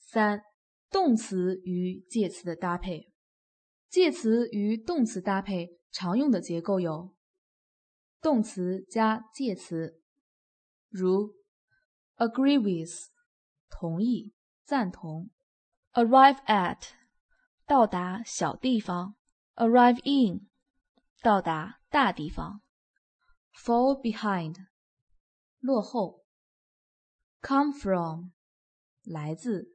3. 动词与介词的搭配。介词与动词搭配常用的结构有动词加介词，如 agree with 同意、赞同 arrive at 到达小地方 arrive in 到达大地方 fall behind 落后 come from 来自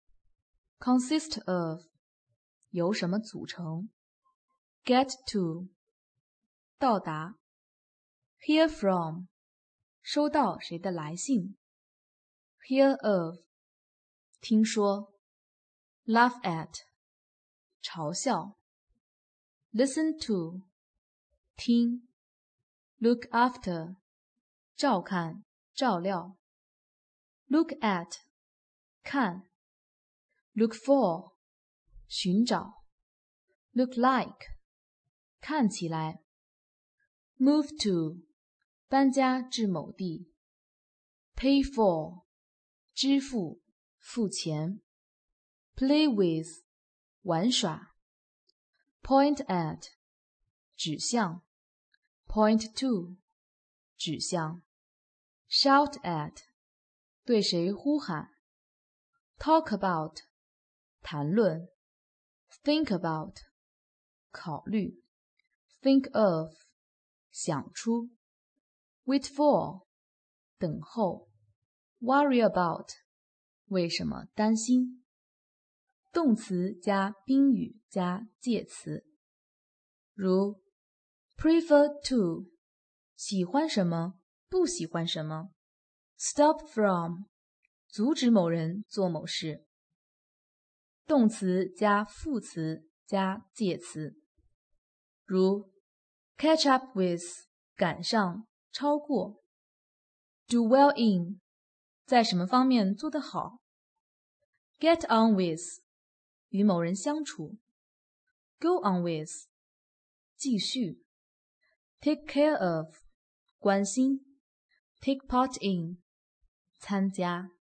consist of 由什么组成 get to 到达 hear from 收到谁的来信 hear of 听说 laugh at 嘲笑 listen to 听 look after 照看照料 look at 看 look for 寻找 look like 看起来 move to 搬家至某地 pay for 支付付钱 play with 玩耍 point at 指向 point to 指向 shout at 对谁呼喊 talk about 谈论 think about 考虑 think of 想出 wait for 等候 worry about 为什么担心动词加宾语加介词，如 prefer to 喜欢什么不喜欢什么 stop from 阻止某人做某事动词加副词加介词，如 catch up with 赶上超过 do well in 在什么方面做得好 get on with 与某人相处 go on with 继续 take care of 关心 take part in 参加